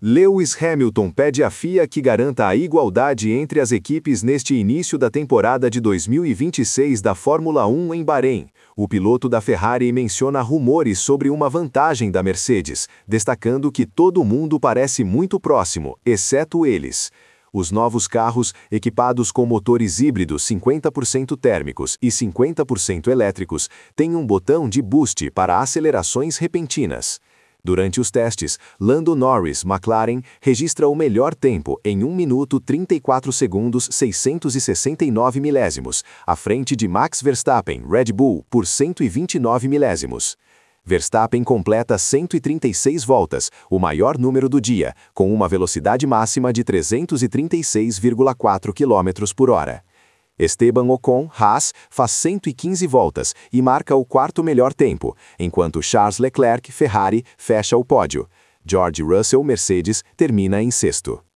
Lewis Hamilton pede à FIA que garanta a igualdade entre as equipes neste início da temporada de 2026 da Fórmula 1 em Bahrein. O piloto da Ferrari menciona rumores sobre uma vantagem da Mercedes, destacando que todo mundo parece muito próximo, exceto eles. Os novos carros, equipados com motores híbridos 50% térmicos e 50% elétricos, têm um botão de boost para acelerações repentinas. Durante os testes, Lando Norris, McLaren, registra o melhor tempo em 1 minuto 34 segundos 669 milésimos, à frente de Max Verstappen, Red Bull, por 129 milésimos. Verstappen completa 136 voltas, o maior número do dia, com uma velocidade máxima de 336,4 km por hora. Esteban Ocon, Haas, faz 115 voltas e marca o quarto melhor tempo, enquanto Charles Leclerc, Ferrari, fecha o pódio. George Russell, Mercedes, termina em sexto.